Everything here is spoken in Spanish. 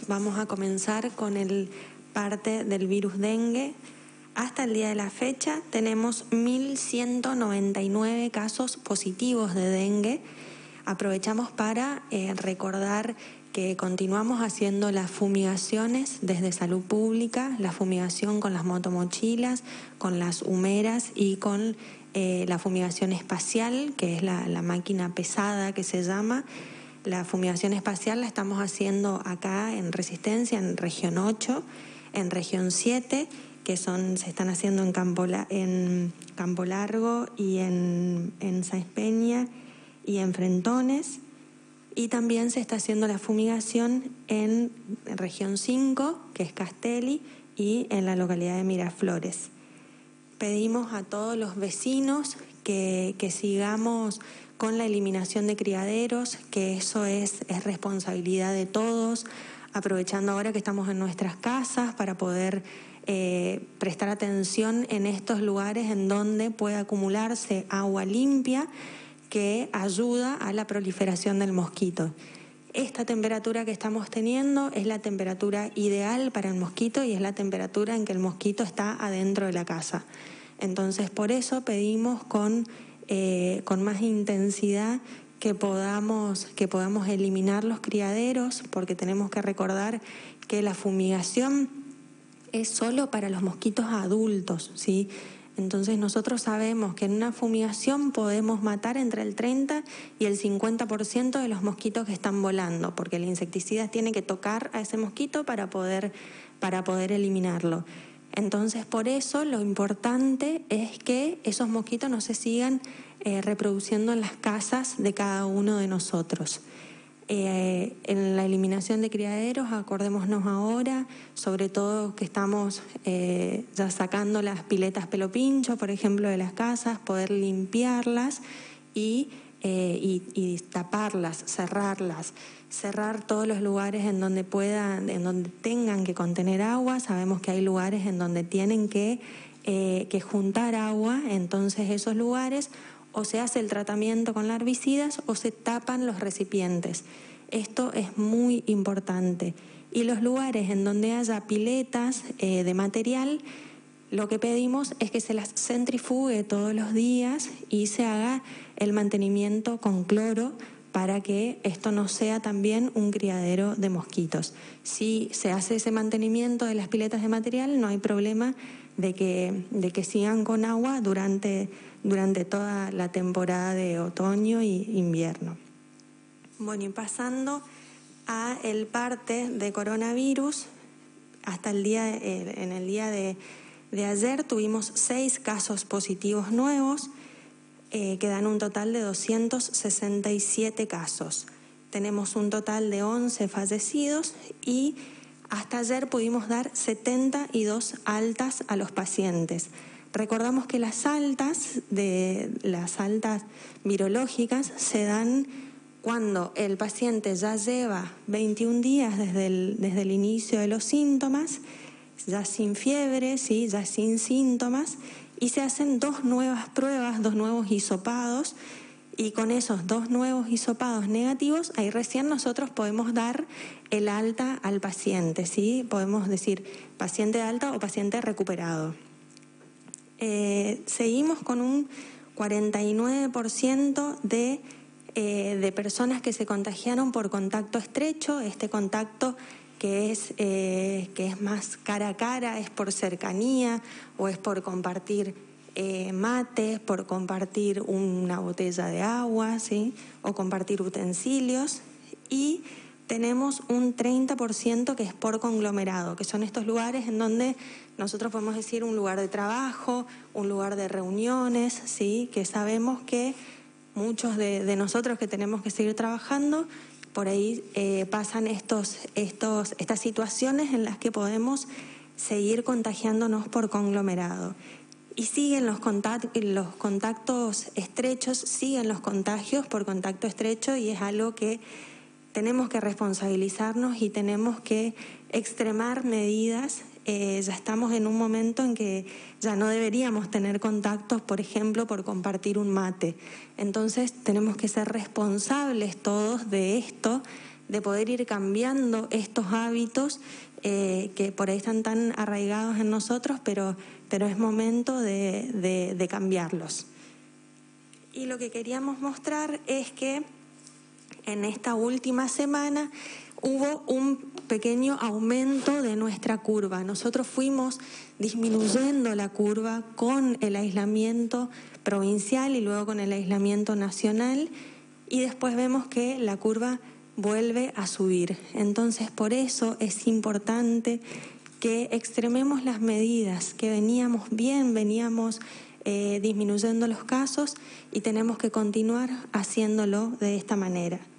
vamos a comenzar con el parte del virus dengue. Hasta el día de la fecha tenemos 1.199 casos positivos de dengue. Aprovechamos para recordar que continuamos haciendo las fumigaciones desde Salud Pública, la fumigación con las motomochilas, con las humeras y con la fumigación espacial, que es la máquina pesada que se llama. La fumigación espacial la estamos haciendo acá en Resistencia, en región 8, en región 7, que se están haciendo en Campo Largo y en Sáenz Peña y en Frentones. Y también se está haciendo la fumigación en región 5, que es Castelli, y en la localidad de Miraflores. Pedimos a todos los vecinos que sigamos con la eliminación de criaderos, que eso es responsabilidad de todos, aprovechando ahora que estamos en nuestras casas para poder prestar atención en estos lugares en donde puede acumularse agua limpia que ayuda a la proliferación del mosquito. Esta temperatura que estamos teniendo es la temperatura ideal para el mosquito y es la temperatura en que el mosquito está adentro de la casa. Entonces, por eso pedimos con más intensidad que podamos eliminar los criaderos, porque tenemos que recordar que la fumigación es solo para los mosquitos adultos, ¿sí? Entonces nosotros sabemos que en una fumigación podemos matar entre el 30 y el 50% de los mosquitos que están volando, porque el insecticida tiene que tocar a ese mosquito para poder eliminarlo. Entonces, por eso lo importante es que esos mosquitos no se sigan reproduciendo en las casas de cada uno de nosotros. En la eliminación de criaderos, acordémonos ahora, sobre todo que estamos ya sacando las piletas pelo pincho, por ejemplo, de las casas, poder limpiarlas y taparlas, cerrar todos los lugares en donde tengan que contener agua. Sabemos que hay lugares en donde tienen que juntar agua, entonces esos lugares o se hace el tratamiento con larvicidas o se tapan los recipientes. Esto es muy importante. Y los lugares en donde haya piletas de material, lo que pedimos es que se las centrifugue todos los días y se haga el mantenimiento con cloro para que esto no sea también un criadero de mosquitos. Si se hace ese mantenimiento de las piletas de material, no hay problema de que sigan con agua durante toda la temporada de otoño y invierno. Bueno, y pasando a el parte de coronavirus, hasta en el día de ayer tuvimos 6 casos positivos nuevos, que dan un total de 267 casos. Tenemos un total de 11 fallecidos y hasta ayer pudimos dar 72 altas a los pacientes. Recordamos que las altas virológicas se dan cuando el paciente ya lleva 21 días desde el inicio de los síntomas, ya sin fiebre, ¿sí? Ya sin síntomas, y se hacen 2 nuevas pruebas, 2 nuevos hisopados, y con esos 2 nuevos hisopados negativos, ahí recién nosotros podemos dar el alta al paciente, ¿sí? Podemos decir paciente de alta o paciente recuperado. Seguimos con un 49% de personas que se contagiaron por contacto estrecho. Este contacto que es más cara a cara, es por cercanía o es por compartir mates, por compartir una botella de agua, ¿sí? O compartir utensilios. Y tenemos un 30% que es por conglomerado, que son estos lugares en donde nosotros podemos decir un lugar de trabajo, un lugar de reuniones, ¿sí? Que sabemos que muchos de nosotros que tenemos que seguir trabajando, por ahí pasan estas situaciones en las que podemos seguir contagiándonos por conglomerado. Y siguen los contactos estrechos, siguen los contagios por contacto estrecho, y es algo que tenemos que responsabilizarnos y tenemos que extremar medidas. Ya estamos en un momento en que ya no deberíamos tener contactos, por ejemplo, por compartir un mate. Entonces tenemos que ser responsables todos de esto, de poder ir cambiando estos hábitos que por ahí están tan arraigados en nosotros, pero es momento de cambiarlos. Y lo que queríamos mostrar es que en esta última semana hubo un pequeño aumento de nuestra curva. Nosotros fuimos disminuyendo la curva con el aislamiento provincial y luego con el aislamiento nacional, y después vemos que la curva vuelve a subir. Entonces, por eso es importante que extrememos las medidas, que veníamos disminuyendo los casos y tenemos que continuar haciéndolo de esta manera.